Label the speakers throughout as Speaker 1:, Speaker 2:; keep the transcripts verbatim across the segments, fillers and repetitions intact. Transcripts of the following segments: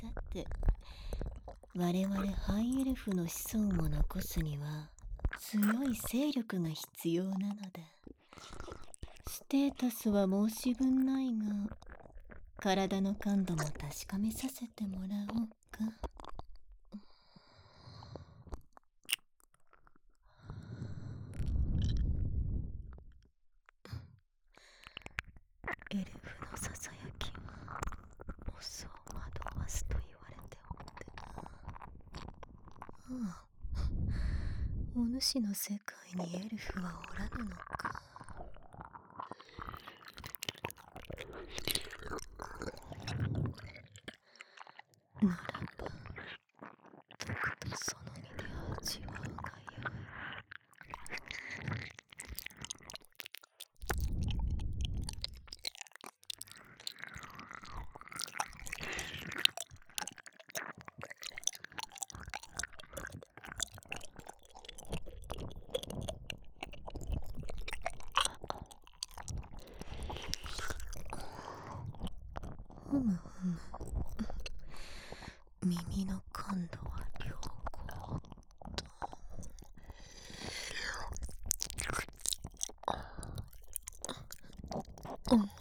Speaker 1: さて、我々ハイエルフの子孫を残すには強い勢力が必要なのだ。ステータスは申し分ないが、体の感度も確かめさせてもらおうか。エルフのささやきはオスを惑わすと言われておってな。ああ、お主の世界にエルフはおらぬのか。ならば毒とその身で味わうがよい。ふむふむ、耳の感度は良好と。うん、かわ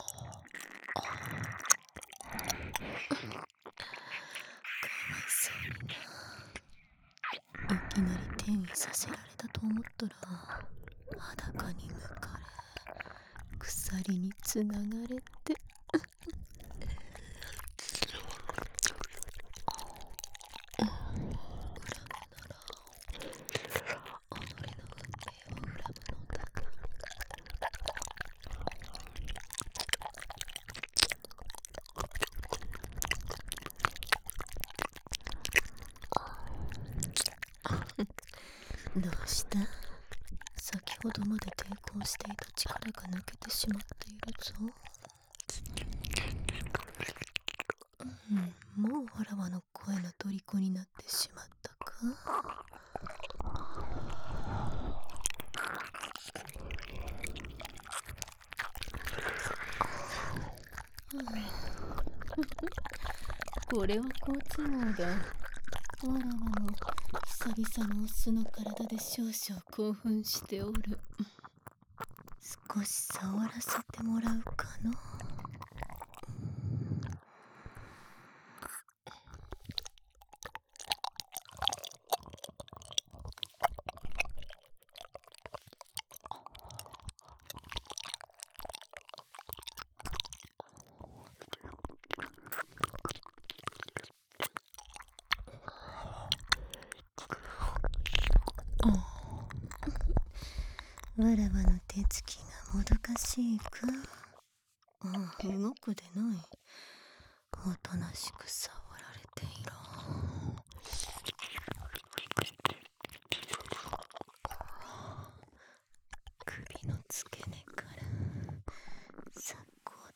Speaker 1: いそうにな。いきなり転移させられたと思ったら、裸に抜かれ、鎖につながれて。恨むなら己の運命を恨むのだな。どうした？先ほどまで抵抗していた力が抜けてしまっているぞ。うん、もうわらわの声の虜になってしまったか。これは好都合だ。わらわも久々のオスの体で少々興奮しておる。少し触らせてもらうかの。わらわの手つきがもどかしいか。ああ、動くでない。おとなしく触られていろ。首の付け根から鎖骨、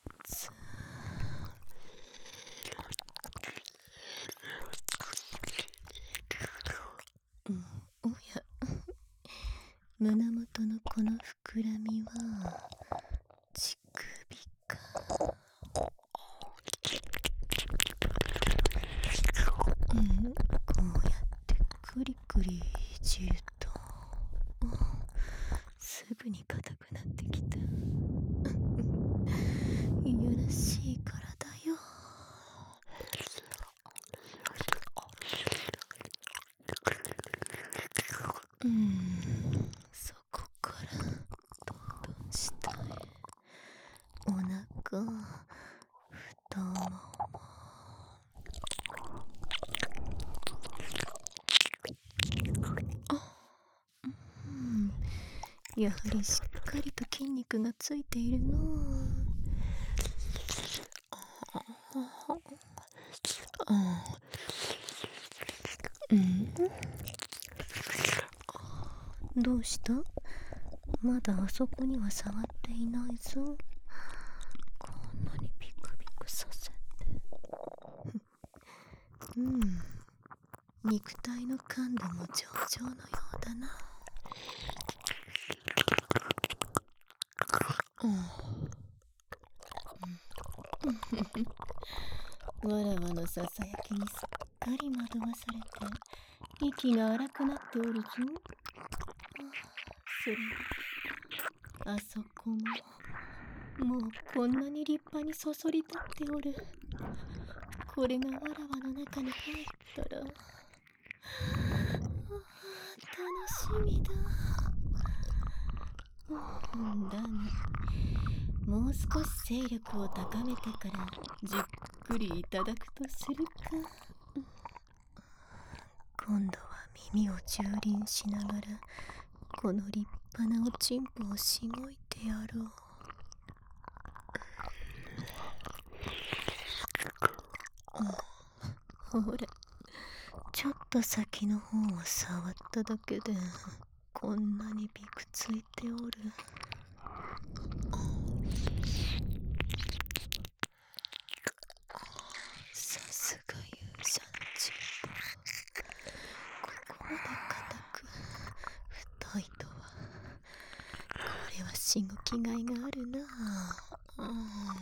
Speaker 1: うん、おや胸元のこの膨らみは乳首か。うん、こうやってクリクリいじると、うん、すぐに硬くなってきた。いやらしい体よ。うん、そこからどんどん下へ、お腹、太もも、うん、やはりしっかりと筋肉がついているの。うん、どうした？まだあそこには触っていないぞ。こんなにピクピクさせて。うん、肉体の感度も上々のようだな。うん、 わらわのささやきにすっかり惑わされて、息が荒くなっておるぞ。はあ、それに、あそこも、もうこんなに立派にそそり立っておる。これがわらわの中に入ったら、はあ、楽しみだ。うんだが、もう少し勢力を高めてからじっくりいただくとするか。今度は耳を蹂躙しながらこの立派なおちんぽをしごいてやろう。うん、ほら、ちょっと先の方を触っただけでこんなにびくついておる。さすが勇者のちんぽ。ここまで硬く太いとは。これはしごきがいがあるな。うん、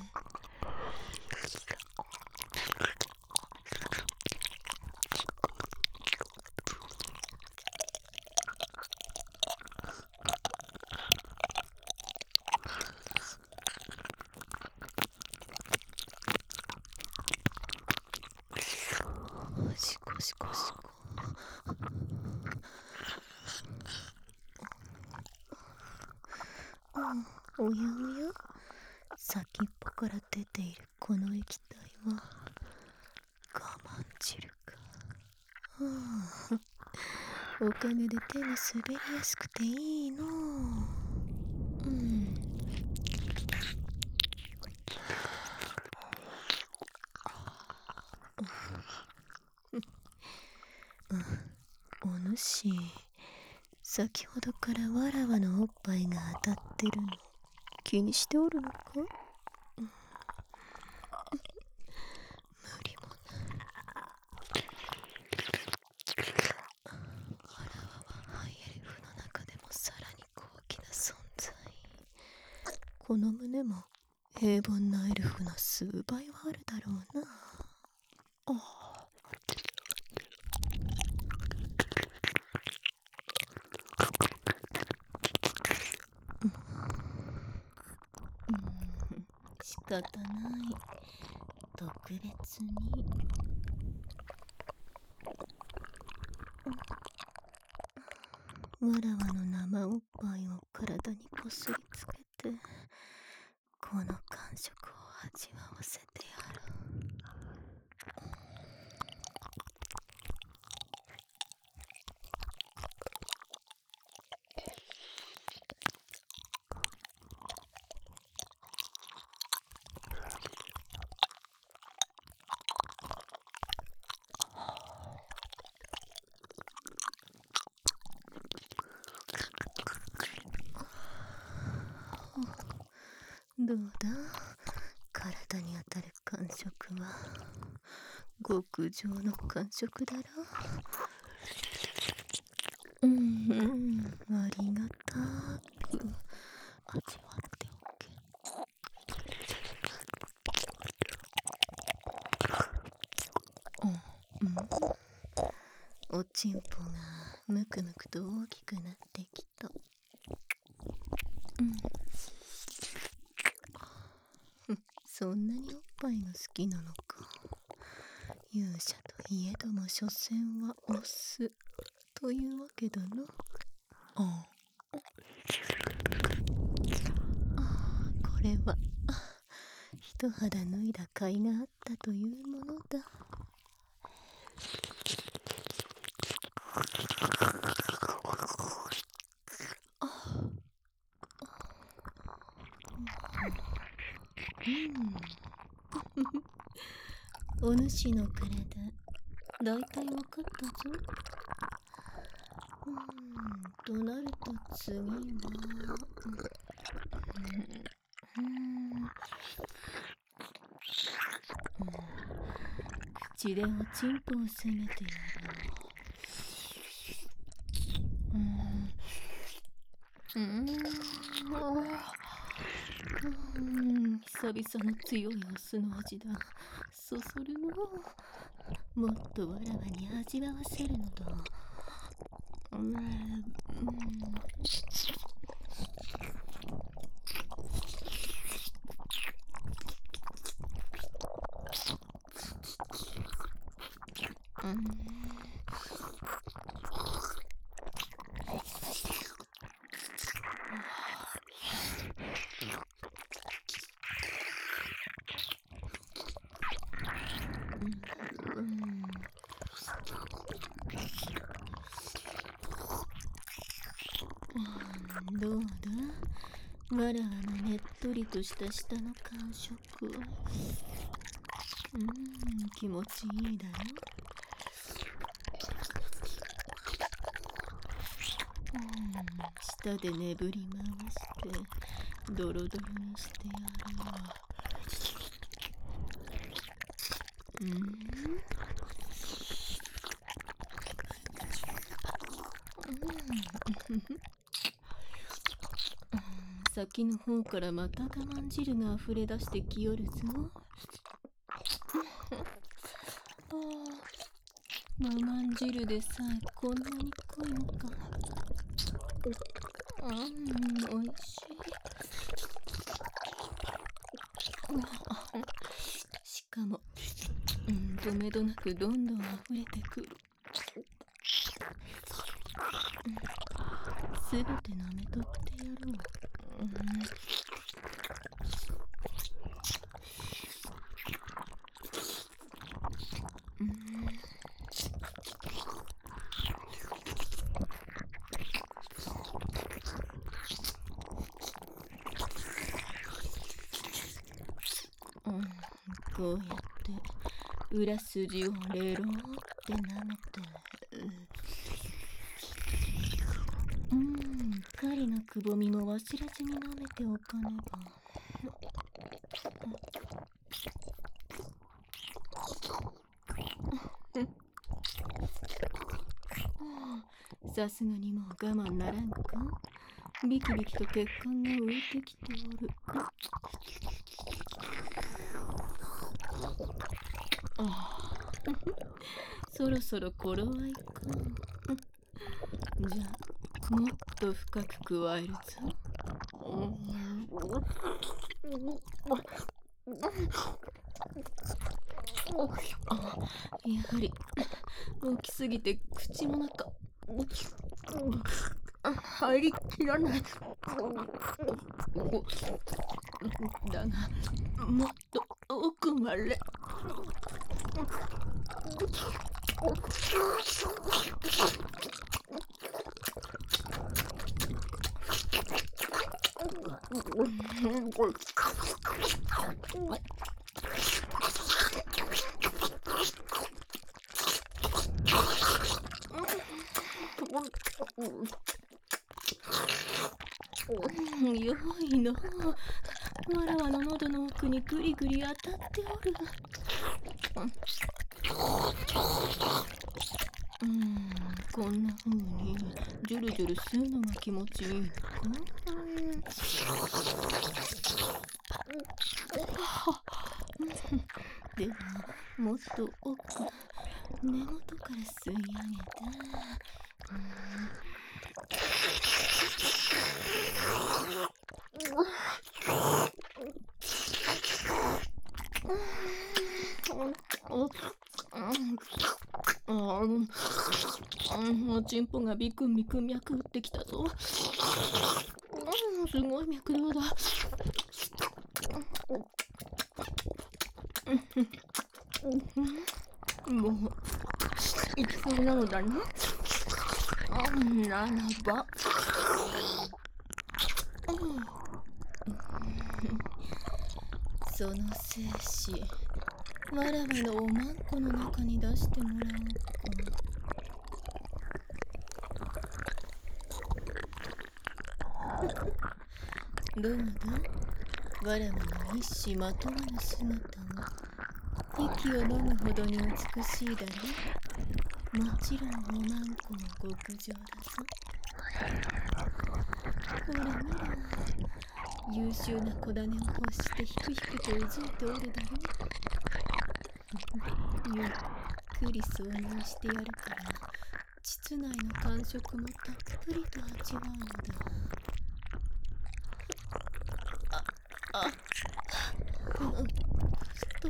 Speaker 1: しこしこしこ。うん、おやおや、先っぽから出ているこの液体は我慢汁か。はあ、おかげで手が滑りやすくていいのう。うん。お主、先ほどからわらわのおっぱいが当たってるの気にしておるのか？うん、無理もない。わらわはハイエルフの中でもさらに高貴な存在。この胸も平凡なエルフの数倍はあるだろうな。ああ、仕方ない。特別に。わらわの生おっぱいを体にこすりつけて、この感触を味わわせてやる。どうだ、体に当たる感触は極上の感触だろう。うんうん、ありがたく味わっておけ。うんうん、おちんぽがむくむくと大きくなってきた。うん、そんなにおっぱいが好きなのか。勇者といえども所詮はオスというわけだな。ああ、これは一肌脱いだ甲斐があったというものだ。うん、お主の体だいたいわかったぞ。うん、となると次は、うん、うんうん、口でおちんぽをせめてやろう。うん、うん、うん、久々の強いオスの味だ。 そそるの。もっとわらわに味わわせるのだ。うん、うん、どうだ、わらわのねっとりとした舌の感触。うん、気持ちいいだろ。うん、舌でねぶり回してドロドロにしてやるわ。うん、先の方からまた我慢汁が溢れ出してきよるぞ。我慢汁でさえこんなに濃いのか。うん、おいしい。しかも、うん、とめどなくどんどん溢れてくる。すべて舐めとってやろう。うん、うん、こうやって裏筋をレローって舐めて、うん、狩りのくぼみも忘れずに舐めておかねば。さすがにもう我慢ならんか。ビキビキと血管が浮いてきておる。あそろそろ頃合いか。じゃあもっと深く加えるぞ。あ、やはり大きすぎて口の中入りきらない。だがもっと奥まで。よいの。わらわの喉の奥にぐりぐり当たっておる。うん、こんな風にジュルジュル吸うのが気持ちいいのか。ではもっと奥根元から吸い上げて、おちんぽがビクンビクン脈打ってきたぞ。うん、すごい脈動だ。もういきそうなのだな。ならば、その精子わらわのおまんこの中に出してもらおうか。どうだ、わらわの一糸まとわぬ姿は息を飲むほどに美しいだろ。もちろんおまんこの極上だぞ。ほら見ろ、優秀な子種を欲してひくひくとうずいておるだろ。 ゆっくり挿入してやるから、膣内の感触もたっぷりと味わうのだ。あ、あ、うん、と、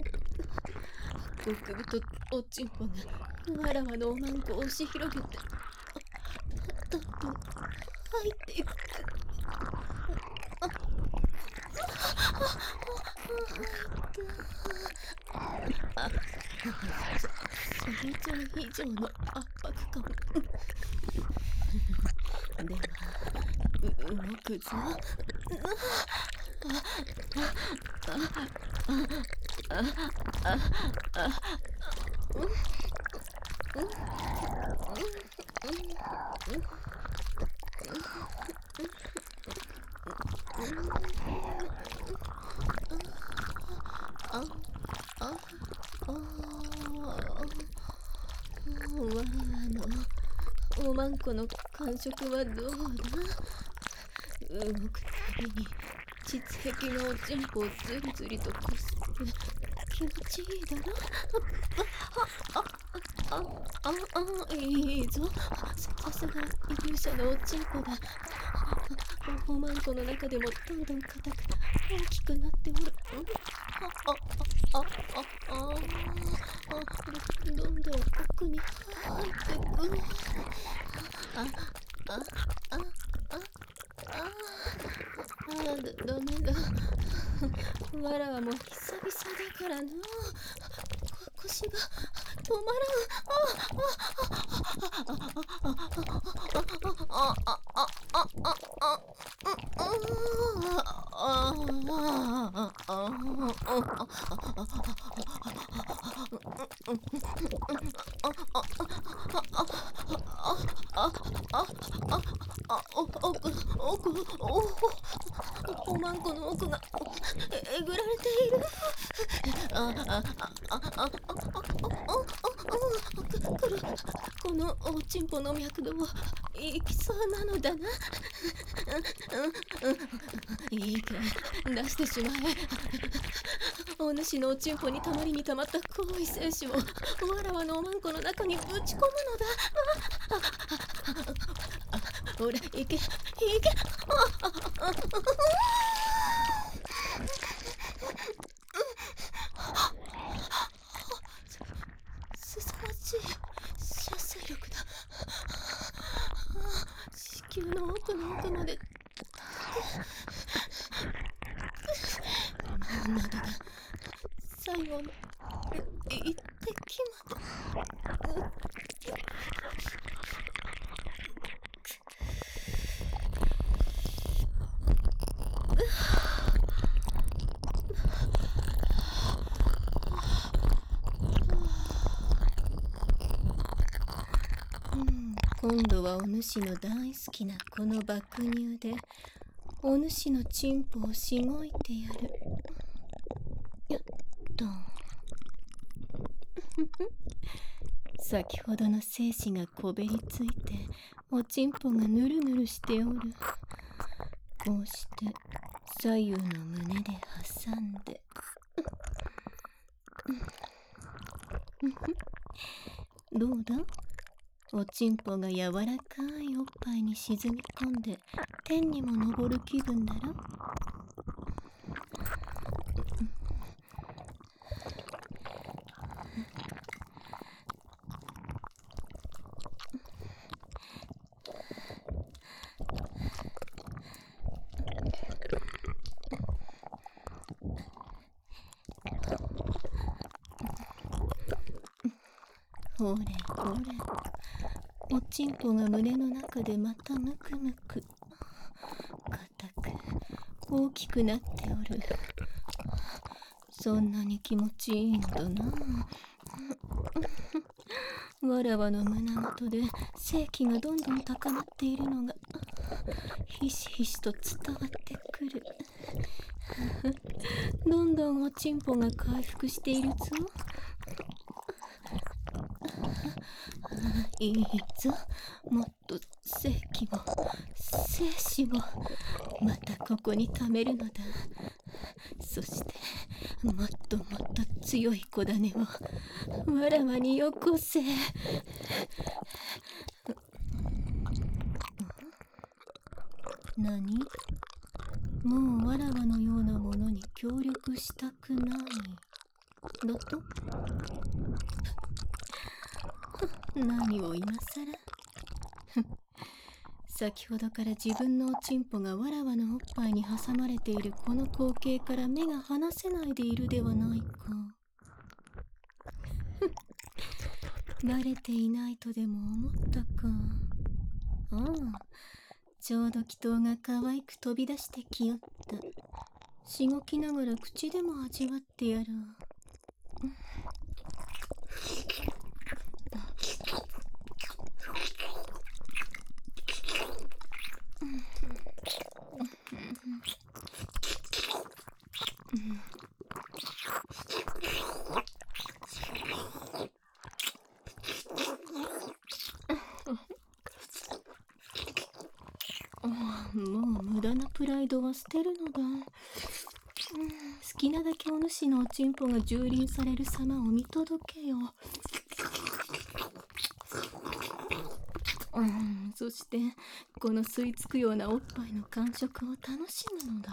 Speaker 1: 極太おちんぽがわらわのおまんこを押し広げて、どんどん入っていく。あ、あ、あ、あ、それ以上以上の圧迫感。では、う、動くぞ。わらわのおまんこの感触はどうだ？動くたびに膣壁のおちんぽをずりずりとこすって気持ちいいだろ？あ、あ、あ、あ、あ、あ、いいぞ。さすが勇者のおちんぽだ。おまんこの中でもどんどん硬く大きくなっておる。あ、あ、あ、あ、あ、あ、あ、どんどん奥に入ってく。あ、あ、あ、あ、あ、あ、だ、ダメだ。わらわも久々だからな。腰が止まらん。あ、あ、あ、あ、あ、あ、あ、あ、あ、あ、あ、おまんこの奥がえぐられている。あ、あ、あ、あ、あ、あ、あ、あ、くる。このおちんぽの脈度はいきそうなのだな。いいか、出してしまえ。お主のおちんぽにたまりにたまった行為精子をわらわのおまんこの中にぶち込むのだ。ほら、いけ、いけ。すさまじい射精力だ。子宮の奥の奥までなどが最後の一滴まで。今度はお主の大好きなこの爆乳でお主のチンポをしごいてやる。よっと。先ほどの精子がこべりついておちんぽがぬるぬるしておる。こうして左右の胸で挟んでどうだ？おちんぽが柔らかいおっぱいに沈み込んで天にも昇る気分だろ。ほれほれ、おちんぽが胸の中でまたむくむく硬く大きくなっておる。そんなに気持ちいいのだな。わらわの胸元で性気がどんどん高まっているのがひしひしと伝わってくる。どんどんおちんぽが回復しているぞ。いいぞ、もっと精気を精子をまたここに溜めるのだ。そしてもっともっと強い子種をわらわによこせ。何？もうわらわのようなものに協力したくないだと？何を今さら。先ほどから自分のおちんぽがわらわのおっぱいに挟まれているこの光景から目が離せないでいるではないか。バレていないとでも思ったか。ああ、ちょうど祈祷が可愛く飛び出してきよった。しごきながら口でも味わってやろう。もう無駄なプライドは捨てるのだ。好きなだけお主のおちんぽが蹂躙される様を見届けよ。うん、そしてこの吸い付くようなおっぱいの感触を楽しむのだ。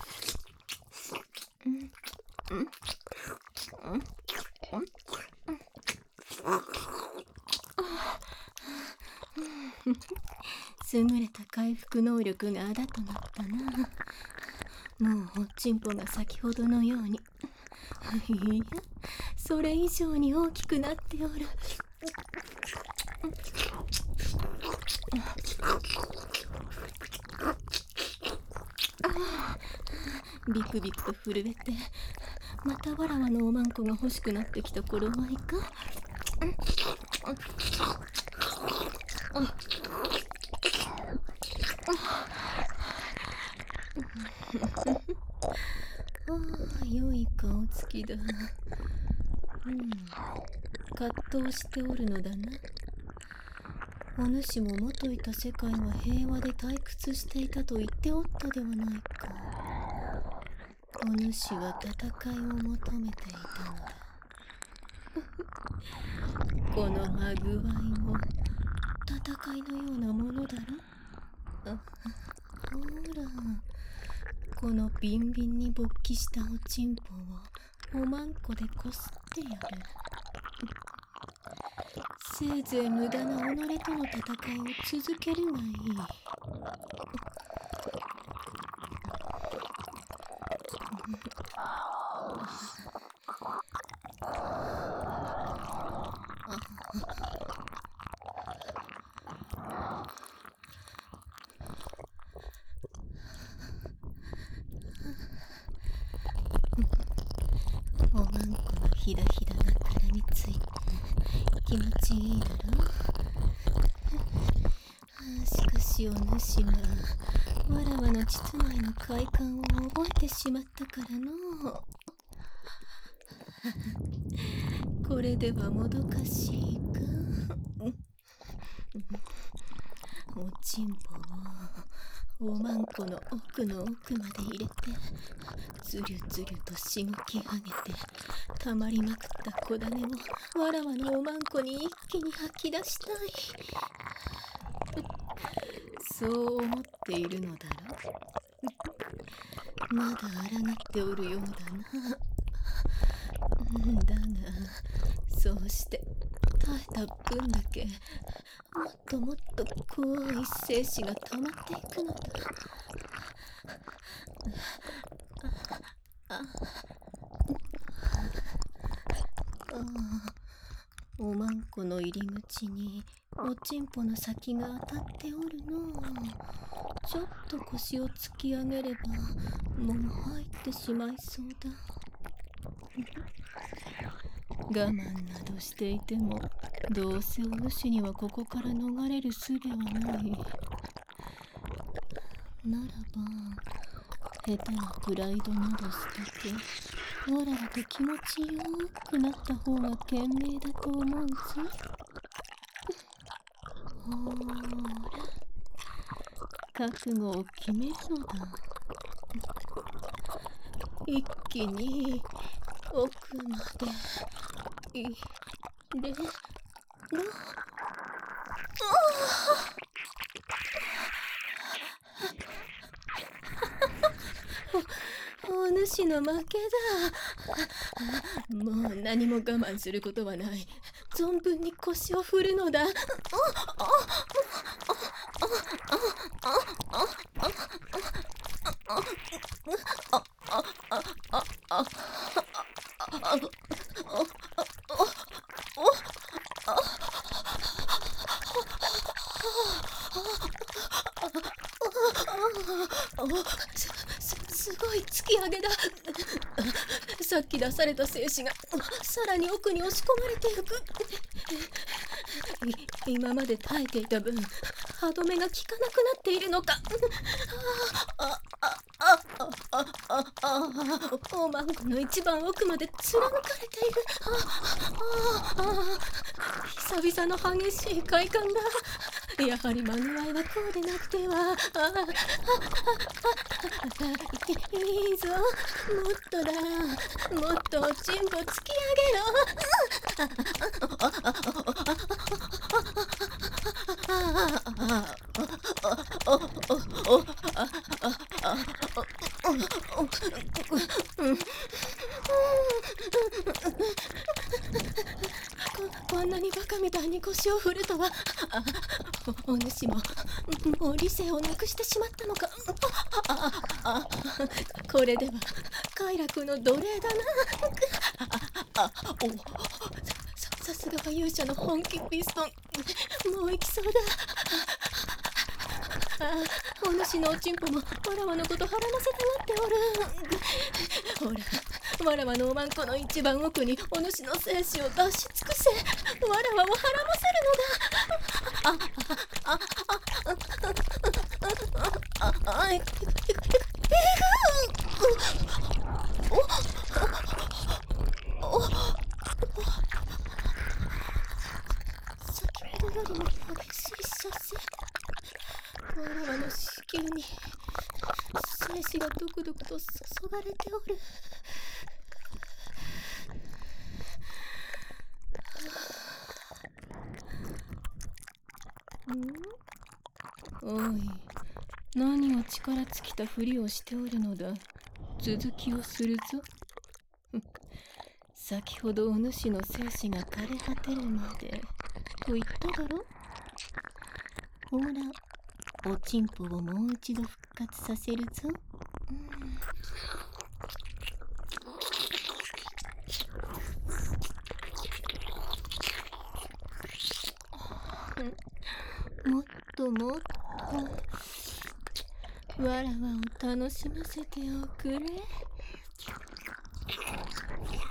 Speaker 1: うんうんうん優れた回復能力があだとなったな。もうおちんぽが先ほどのように、いや、それ以上に大きくなっておる。ビクビクと震えて、またわらわのおまんこが欲しくなってきた頃はいか。ああ、良い顔つきだ。うん、葛藤しておるのだな。お主も元いた世界は平和で退屈していたと言っておったではないか。お主は戦いを求めていたのだ。このまぐわいも戦いのようなものだろ。あ、ほら、このビンビンに勃起したおちんぽをおまんこでこすってやる。せいぜい無駄な己との戦いを続けるがいい。おまんこのひだひだが絡みついて気持ちいいだろ。しかしお主はわらわの膣内の快感を覚えてしまったからの。これではもどかしいか。おちんぽをおまんこの奥の奥まで入れてずるずるとしごき上げて、たまりまくった子種をわらわのおまんこに一気に吐き出したい。そう思っているのだろ。まだ抗っておるようだな。だがそうして耐えた分だけもっともっと怖い精子が溜まっていくのだ。あああ、おまんこの入り口におちんぽの先が当たっておるの。ちょっと腰を突き上げればもう入ってしまいそうだ。我慢などしていてもどうせお主にはここから逃れる術はない。ならば下手なプライドなど捨ててわらわと気持ちよくなった方が賢明だと思うぞ。ほーら、覚悟を決めるのだ。一気に奥まで入れろ。お、お主の負けだ。もう何も我慢することはない。存分に腰を振るのだ。す、す、すごい突き上げだ。さっき出された精子がさらに奥に押し込まれていく。い今まで耐えていた分歯止めが効かなくなっているのか。ああああああああおまんこの一番奥まで貫かれている。あああ久々の激しい快感だ。やはりマグワイはこうでなくては。ああああいいぞ、もっとだ、もっとおちんぽ突き上げろ。こ, こんなにバカみたいに腰を振るとは。あお, お主ももう理性をなくしてしまったのか。ああこれでは快楽の奴隷だな。ああおさ, さすがは勇者の本気ピストン。もう行きそうだ。あお主のおちんぽもわらわのことはらませたがっておる。ほらわらわのおまんこの一番奥にお主の精子を出し尽くせ。わらわをはらませるのだ。ああああああああえぐおお先ほどよりも激しい射精。わらわの子宮に精子がドクドクと注がれておる。んおい、何を力尽きたふりをしておるのだ。続きをするぞ。先ほどお主の精子が枯れ果てるまでと言っただろ。ほら、おちんぽをもう一度復活させるぞ。うん、もっともっとわらわを楽しませておくれ。